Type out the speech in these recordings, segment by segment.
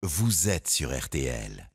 vous êtes sur RTL.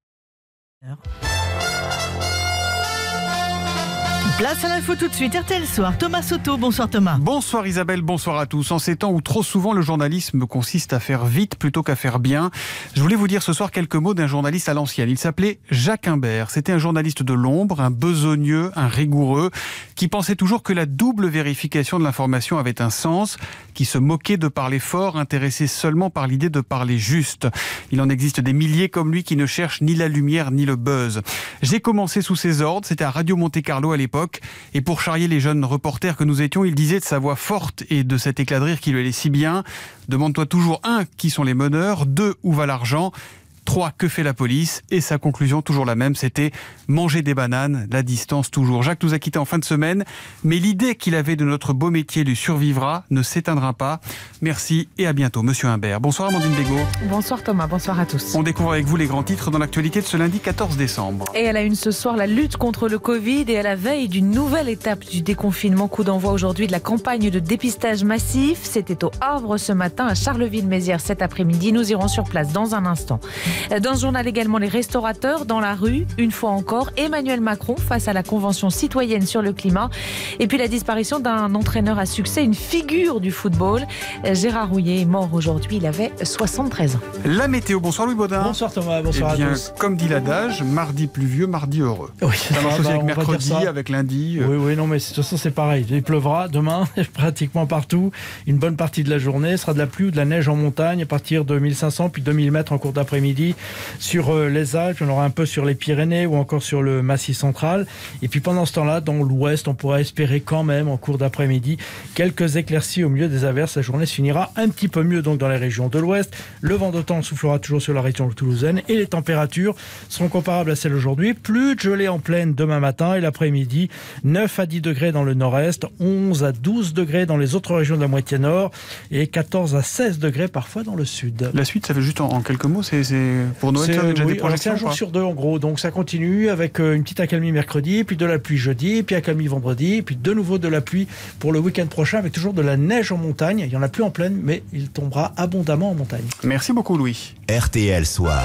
Place à l'info tout de suite, RTL Soir. Thomas Soto, bonsoir Thomas. Bonsoir Isabelle, bonsoir à tous. En ces temps où trop souvent le journalisme consiste à faire vite plutôt qu'à faire bien, je voulais vous dire ce soir quelques mots d'un journaliste à l'ancienne. Il s'appelait Jacques Imbert. C'était un journaliste de l'ombre, un besogneux, un rigoureux, qui pensait toujours que la double vérification de l'information avait un sens, qui se moquait de parler fort, intéressé seulement par l'idée de parler juste. Il en existe des milliers comme lui qui ne cherchent ni la lumière ni le buzz. J'ai commencé sous ses ordres, c'était à Radio Monte-Carlo à l'époque. Et pour charrier les jeunes reporters que nous étions, il disait de sa voix forte et de cet éclat de rire qui lui allait si bien: demande-toi toujours 1, qui sont les meneurs, 2, où va l'argent, 3, que fait la police? Et sa conclusion, toujours la même, c'était manger des bananes, la distance toujours. Jacques nous a quittés en fin de semaine, mais l'idée qu'il avait de notre beau métier lui survivra, ne s'éteindra pas. Merci et à bientôt, Monsieur Imbert. Bonsoir Amandine Bégaud. Bonsoir Thomas, bonsoir à tous. On découvre avec vous les grands titres dans l'actualité de ce lundi 14 décembre. Et à la une ce soir, la lutte contre le Covid et à la veille d'une nouvelle étape du déconfinement. Coup d'envoi aujourd'hui de la campagne de dépistage massif. C'était au Havre ce matin, à Charleville-Mézières cet après-midi. Nous irons sur place dans un instant. Dans ce journal également, les restaurateurs dans la rue, une fois encore. Emmanuel Macron face à la Convention citoyenne sur le climat. Et puis la disparition d'un entraîneur à succès, une figure du football. Gérard Rouillet est mort aujourd'hui, il avait 73 ans. La météo, bonsoir Louis Baudin. Bonsoir Thomas, bonsoir à tous. Comme dit l'adage, mardi pluvieux, mardi heureux. Oui, ça marche aussi avec mercredi, avec lundi. Oui, non, mais de toute façon c'est pareil. Il pleuvra demain, pratiquement partout. Une bonne partie de la journée sera de la pluie ou de la neige en montagne à partir de 1500 puis 2000 mètres en cours d'après-midi sur les Alpes. On aura un peu sur les Pyrénées ou encore sur le Massif central. Et puis pendant ce temps-là, dans l'ouest, on pourra espérer quand même en cours d'après-midi quelques éclaircies au milieu des averses. La journée se finira un petit peu mieux donc dans les régions de l'ouest. Le vent de temps soufflera toujours sur la région toulousaine et les températures seront comparables à celles d'aujourd'hui. Plus de gelée en plaine demain matin et l'après-midi. 9 à 10 degrés dans le nord-est, 11 à 12 degrés dans les autres régions de la moitié nord et 14 à 16 degrés parfois dans le sud. La suite, ça fait juste en quelques mots, c'est pour Noël, ça, déjà des projections, c'est un jour sur deux en gros, donc ça continue avec une petite accalmie mercredi, puis de la pluie jeudi, puis accalmie vendredi, puis de nouveau de la pluie pour le week-end prochain avec toujours de la neige en montagne. Il n'y en a plus en plaine, mais il tombera abondamment en montagne. Merci beaucoup Louis. RTL Soir.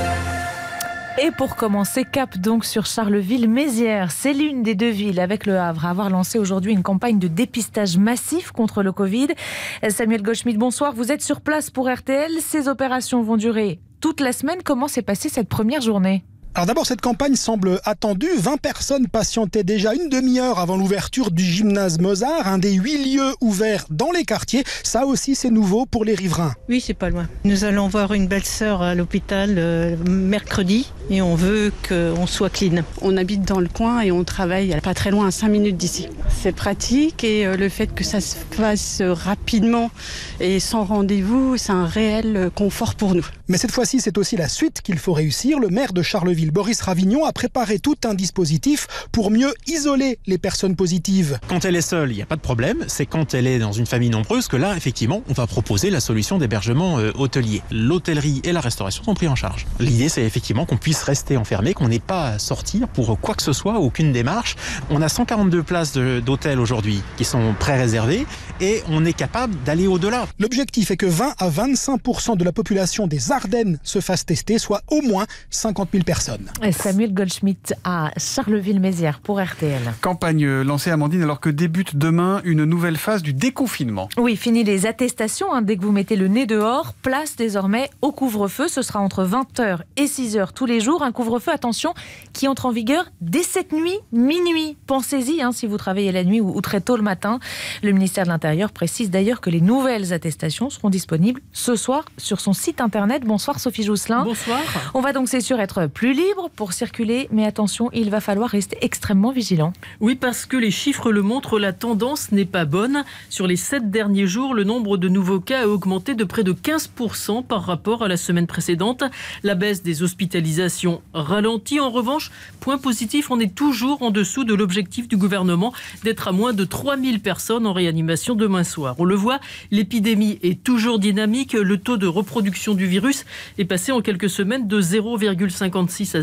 Et pour commencer, cap donc sur Charleville-Mézières. C'est l'une des deux villes avec le Havre à avoir lancé aujourd'hui une campagne de dépistage massif contre le Covid. Samuel Goldschmidt, bonsoir. Vous êtes sur place pour RTL. Ces opérations vont durer toute la semaine. Comment s'est passée cette première journée ? Alors d'abord, cette campagne semble attendue. 20 personnes patientaient déjà une demi-heure avant l'ouverture du gymnase Mozart, un des 8 lieux ouverts dans les quartiers. Ça aussi, c'est nouveau pour les riverains. Oui, c'est pas loin. Nous allons voir une belle-sœur à l'hôpital mercredi et on veut qu'on soit clean. On habite dans le coin et on travaille pas très loin, à 5 minutes d'ici. C'est pratique et le fait que ça se fasse rapidement et sans rendez-vous, c'est un réel confort pour nous. Mais cette fois-ci, c'est aussi la suite qu'il faut réussir. Le maire de Charleville, Boris Ravignon, a préparé tout un dispositif pour mieux isoler les personnes positives. Quand elle est seule, il n'y a pas de problème. C'est quand elle est dans une famille nombreuse que là, effectivement, on va proposer la solution d'hébergement hôtelier. L'hôtellerie et la restauration sont pris en charge. L'idée, c'est effectivement qu'on puisse rester enfermé, qu'on n'ait pas à sortir pour quoi que ce soit, aucune démarche. On a 142 places d'hôtel aujourd'hui qui sont pré-réservées et on est capable d'aller au-delà. L'objectif est que 20 à 25% de la population des Ardennes se fasse tester, soit au moins 50 000 personnes. Samuel Goldschmidt à Charleville-Mézières pour RTL. Campagne lancée, Amandine, alors que débute demain une nouvelle phase du déconfinement. Oui, fini les attestations. Dès que vous mettez le nez dehors, place désormais au couvre-feu. Ce sera entre 20h et 6h tous les jours. Un couvre-feu, attention, qui entre en vigueur dès cette nuit, minuit. Pensez-y si vous travaillez la nuit ou très tôt le matin. Le ministère de l'Intérieur précise d'ailleurs que les nouvelles attestations seront disponibles ce soir sur son site internet. Bonsoir Sophie Jousselin. Bonsoir. On va donc, c'est sûr, être plus libre pour circuler, mais attention, il va falloir rester extrêmement vigilant. Oui, parce que les chiffres le montrent, la tendance n'est pas bonne. Sur les 7 derniers jours, le nombre de nouveaux cas a augmenté de près de 15% par rapport à la semaine précédente. La baisse des hospitalisations réanimation ralentit. En revanche, point positif, on est toujours en dessous de l'objectif du gouvernement d'être à moins de 3000 personnes en réanimation demain soir. On le voit, l'épidémie est toujours dynamique. Le taux de reproduction du virus est passé en quelques semaines de 0,56 à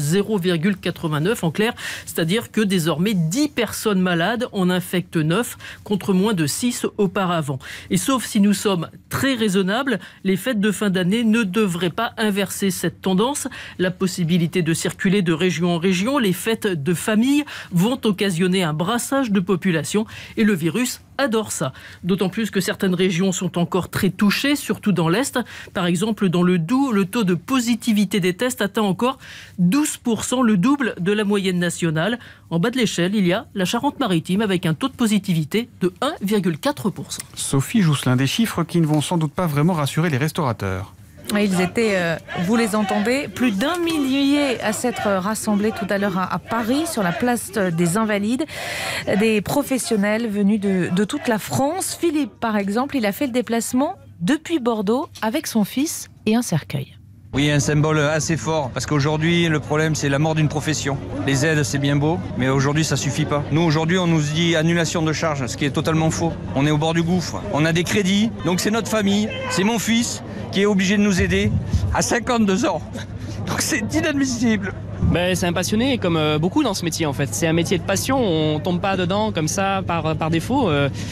0,89 en clair. C'est-à-dire que désormais 10 personnes malades en infectent 9 contre moins de 6 auparavant. Et sauf si nous sommes très raisonnables, les fêtes de fin d'année ne devraient pas inverser cette tendance. La possibilité de circuler de région en région, les fêtes de famille vont occasionner un brassage de population et le virus adore ça. D'autant plus que certaines régions sont encore très touchées, surtout dans l'Est. Par exemple, dans le Doubs, le taux de positivité des tests atteint encore 12%, le double de la moyenne nationale. En bas de l'échelle, il y a la Charente-Maritime avec un taux de positivité de 1,4%. Sophie Jousselin, des chiffres qui ne vont sans doute pas vraiment rassurer les restaurateurs. Ils étaient, vous les entendez, plus d'1 millier à s'être rassemblés tout à l'heure à Paris, sur la place des Invalides. Des professionnels venus de toute la France. Philippe, par exemple, il a fait le déplacement depuis Bordeaux avec son fils et un cercueil. Oui, un symbole assez fort, parce qu'aujourd'hui, le problème, c'est la mort d'une profession. Les aides, c'est bien beau, mais aujourd'hui, ça suffit pas. Nous, aujourd'hui, on nous dit annulation de charges, ce qui est totalement faux. On est au bord du gouffre, on a des crédits, donc c'est notre famille, c'est mon fils qui est obligé de nous aider à 52 ans. Donc c'est inadmissible. C'est un passionné, comme beaucoup dans ce métier en fait. C'est un métier de passion, on tombe pas dedans comme ça par défaut.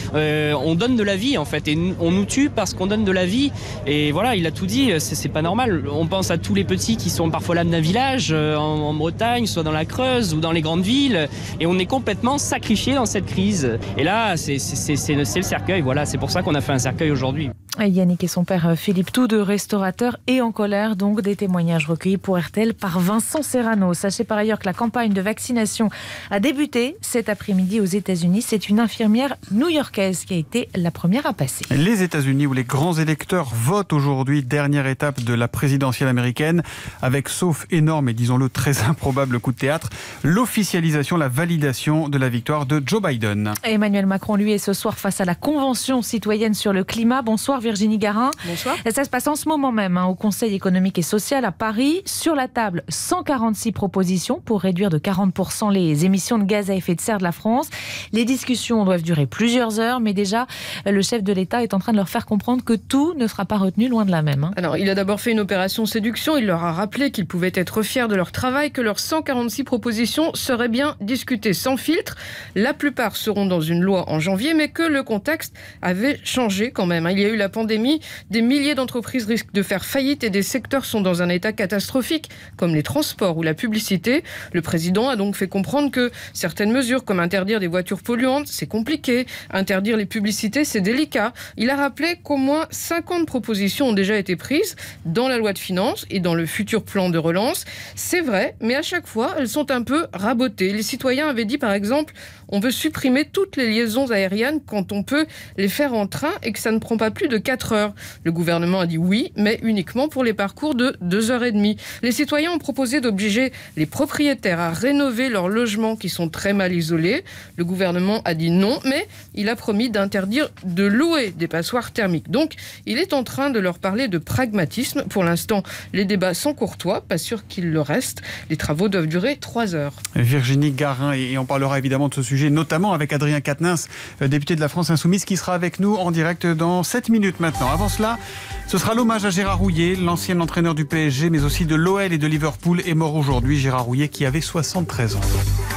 On donne de la vie en fait, et on nous tue parce qu'on donne de la vie. Et voilà, il a tout dit, c'est pas normal. On pense à tous les petits qui sont parfois là d'un village, en Bretagne, soit dans la Creuse ou dans les grandes villes, et on est complètement sacrifiés dans cette crise. Et là, c'est le cercueil, voilà, c'est pour ça qu'on a fait un cercueil aujourd'hui. Yannick et son père Philippe, tous deux restaurateurs et en colère, donc des témoignages recueillis pour RTL par Vincent Serrano. Sachez par ailleurs que la campagne de vaccination a débuté cet après-midi aux États-Unis. C'est une infirmière new-yorkaise qui a été la première à passer. Les États-Unis où les grands électeurs votent aujourd'hui, dernière étape de la présidentielle américaine, avec, sauf énorme et disons-le très improbable coup de théâtre, l'officialisation, la validation de la victoire de Joe Biden. Emmanuel Macron, lui, est ce soir face à la Convention citoyenne sur le climat. Bonsoir Virginie Garin. Bonsoir. Ça se passe en ce moment même au Conseil économique et social à Paris. Sur la table, 146 propositions pour réduire de 40% les émissions de gaz à effet de serre de la France. Les discussions doivent durer plusieurs heures, mais déjà, le chef de l'État est en train de leur faire comprendre que tout ne sera pas retenu, loin de là même. Alors, il a d'abord fait une opération séduction. Il leur a rappelé qu'ils pouvaient être fiers de leur travail, que leurs 146 propositions seraient bien discutées sans filtre. La plupart seront dans une loi en janvier, mais que le contexte avait changé quand même. Il y a eu la pandémie, des milliers d'entreprises risquent de faire faillite et des secteurs sont dans un état catastrophique, comme les transports ou la publicité. Le président a donc fait comprendre que certaines mesures, comme interdire des voitures polluantes, c'est compliqué. Interdire les publicités, c'est délicat. Il a rappelé qu'au moins 50 propositions ont déjà été prises dans la loi de finances et dans le futur plan de relance. C'est vrai, mais à chaque fois, elles sont un peu rabotées. Les citoyens avaient dit, par exemple, on veut supprimer toutes les liaisons aériennes quand on peut les faire en train et que ça ne prend pas plus de 4 heures. Le gouvernement a dit oui, mais uniquement pour les parcours de 2h30. Les citoyens ont proposé d'obliger les propriétaires à rénover leurs logements qui sont très mal isolés. Le gouvernement a dit non, mais il a promis d'interdire de louer des passoires thermiques. Donc, il est en train de leur parler de pragmatisme. Pour l'instant, les débats sont courtois, pas sûr qu'il le reste. Les travaux doivent durer 3 heures. Virginie Garin, et on parlera évidemment de ce sujet, notamment avec Adrien Quatennens, député de la France Insoumise, qui sera avec nous en direct dans 7 minutes maintenant. Avant cela, ce sera l'hommage à Gérard Houllier, l'ancien entraîneur du PSG, mais aussi de l'OL et de Liverpool, est mort aujourd'hui. Gérard Houllier qui avait 73 ans.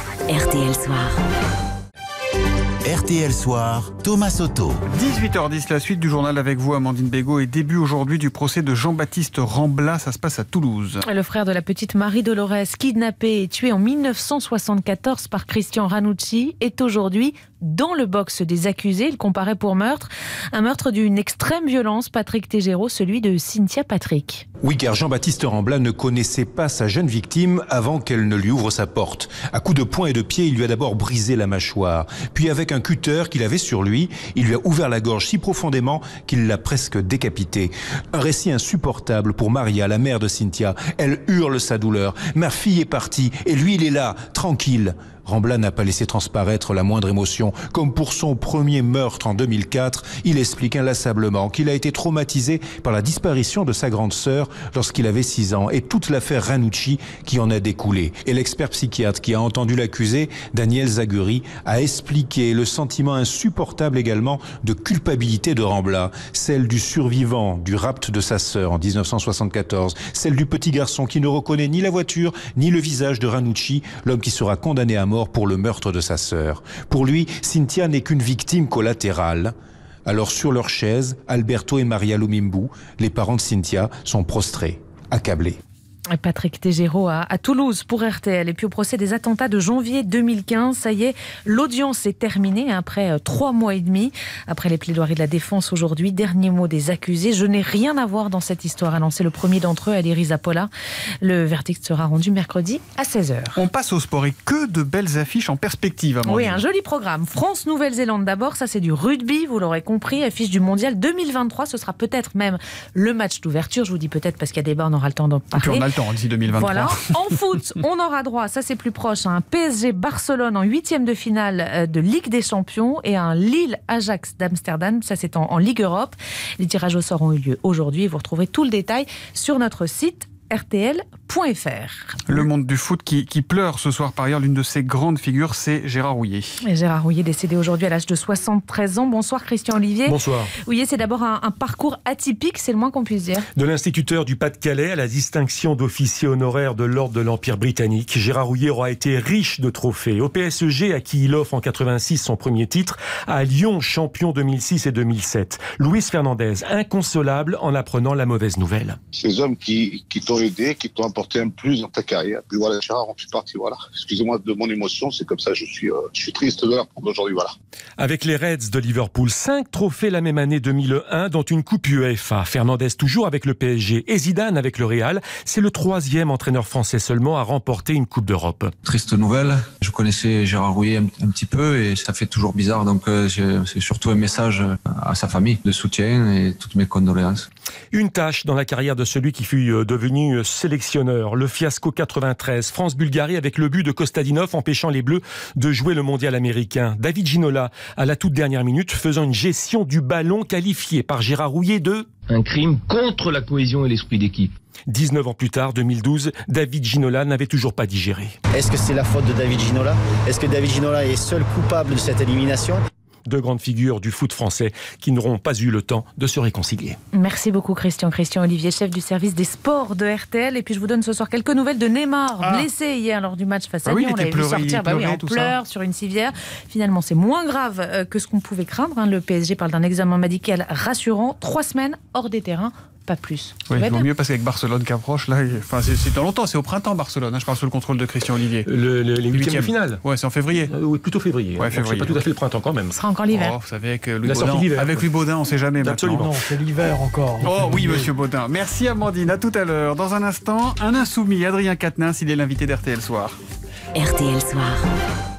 RTL Soir. RTL Soir, Thomas Soto. 18h10, la suite du journal avec vous, Amandine Bégaud, et début aujourd'hui du procès de Jean-Baptiste Rambla. Ça se passe à Toulouse. Le frère de la petite Marie Dolores, kidnappée et tuée en 1974 par Christian Ranucci, est aujourd'hui dans le box des accusés. Il comparaît pour meurtre. Un meurtre d'une extrême violence, Patrick Tégéraud, celui de Cynthia Patrick. Oui, car Jean-Baptiste Rambla ne connaissait pas sa jeune victime avant qu'elle ne lui ouvre sa porte. À coups de poing et de pied, il lui a d'abord brisé la mâchoire. Puis avec un cutter qu'il avait sur lui, il lui a ouvert la gorge si profondément qu'il l'a presque décapité. Un récit insupportable pour Maria, la mère de Cynthia. Elle hurle sa douleur. Ma fille est partie et lui, il est là, tranquille. Rambla n'a pas laissé transparaître la moindre émotion. Comme pour son premier meurtre en 2004, il explique inlassablement qu'il a été traumatisé par la disparition de sa grande sœur lorsqu'il avait 6 ans et toute l'affaire Ranucci qui en a découlé. Et l'expert psychiatre qui a entendu l'accusé, Daniel Zaguri, a expliqué le sentiment insupportable également de culpabilité de Rambla, celle du survivant du rapt de sa sœur en 1974, celle du petit garçon qui ne reconnaît ni la voiture ni le visage de Ranucci, l'homme qui sera condamné à mort pour le meurtre de sa sœur. Pour lui, Cynthia n'est qu'une victime collatérale. Alors sur leur chaise, Alberto et Maria Lumimbu, les parents de Cynthia, sont prostrés, accablés. Patrick Tégéraud à Toulouse pour RTL. Et puis au procès des attentats de janvier 2015, ça y est, l'audience est terminée après 3 mois et demi. Après les plaidoiries de la défense aujourd'hui, dernier mot des accusés. Je n'ai rien à voir dans cette histoire, a lancé le premier d'entre eux, Ali Rizapola. Le verdict sera rendu mercredi à 16h. On passe au sport et que de belles affiches en perspective. Oui, un joli programme. France-Nouvelle-Zélande d'abord, ça c'est du rugby, vous l'aurez compris. Affiche du mondial 2023, ce sera peut-être même le match d'ouverture. Je vous dis peut-être parce qu'il y a débat, on aura le temps d'en parler. D'ici 2023. Voilà. En foot, on aura droit, ça c'est plus proche, à un PSG-Barcelone en 8e de finale de Ligue des Champions et à un Lille-Ajax d'Amsterdam, ça c'est en Ligue Europe. Les tirages au sort ont eu lieu aujourd'hui. Vous retrouverez tout le détail sur notre site rtl.fr. Le monde du foot qui pleure ce soir. Par ailleurs, l'une de ses grandes figures, c'est Gérard Houllier. Et Gérard Houllier, décédé aujourd'hui à l'âge de 73 ans. Bonsoir Christian Olivier. Bonsoir. Houllier, c'est d'abord un parcours atypique, c'est le moins qu'on puisse dire. De l'instituteur du Pas-de-Calais à la distinction d'officier honoraire de l'ordre de l'Empire britannique, Gérard Houllier aura été riche de trophées. Au PSG, à qui il offre en 86 son premier titre, à Lyon, champion 2006 et 2007. Luis Fernandez, inconsolable en apprenant la mauvaise nouvelle. Ces hommes qui t'ont aidé, qui t'ont apporté un plus dans ta carrière. Puis voilà, Gérard, on fait partie, voilà. Excusez-moi de mon émotion, c'est comme ça, je suis triste de l'apprendre aujourd'hui, voilà. Avec les Reds de Liverpool, 5 trophées la même année 2001, dont une coupe UEFA. Fernandez toujours avec le PSG et Zidane avec le Real. C'est le 3e entraîneur français seulement à remporter une Coupe d'Europe. Triste nouvelle. Je connaissais Gérard Houllier un petit peu et ça fait toujours bizarre. Donc c'est surtout un message à sa famille de soutien et toutes mes condoléances. Une tâche dans la carrière de celui qui fut devenu sélectionneur. Le fiasco 93, France-Bulgarie avec le but de Kostadinov empêchant les Bleus de jouer le mondial américain. David Ginola, à la toute dernière minute, faisant une gestion du ballon qualifiée par Gérard Houllier de... un crime contre la cohésion et l'esprit d'équipe. 19 ans plus tard, 2012, David Ginola n'avait toujours pas digéré. Est-ce que c'est la faute de David Ginola ? Est-ce que David Ginola est seul coupable de cette élimination ? Deux grandes figures du foot français qui n'auront pas eu le temps de se réconcilier. Merci beaucoup Christian. Christian Olivier, chef du service des sports de RTL. Et puis je vous donne ce soir quelques nouvelles de Neymar, blessé hier lors du match face à Lyon. On l'avait vu sortir en pleurs sur une civière. Finalement, c'est moins grave que ce qu'on pouvait craindre. Le PSG parle d'un examen médical rassurant. 3 semaines hors des terrains. Pas plus. Oui, il vaut mieux parce qu'avec Barcelone qui approche, là, c'est dans longtemps, c'est au printemps Barcelone, je parle sous le contrôle de Christian Olivier. Les 8e de finale. Ouais, c'est en février. Oui, plutôt février. Ouais, février. C'est pas tout à fait le printemps quand même. Ce sera encore l'hiver. Vous savez, avec Louis Baudin, on ne sait jamais Absolument. maintenant. Non, c'est l'hiver encore. Oh oui, monsieur Baudin. Merci Amandine, à tout à l'heure. Dans un instant, un insoumis, Adrien Quatennens, il est l'invité d'RTL Soir. RTL Soir.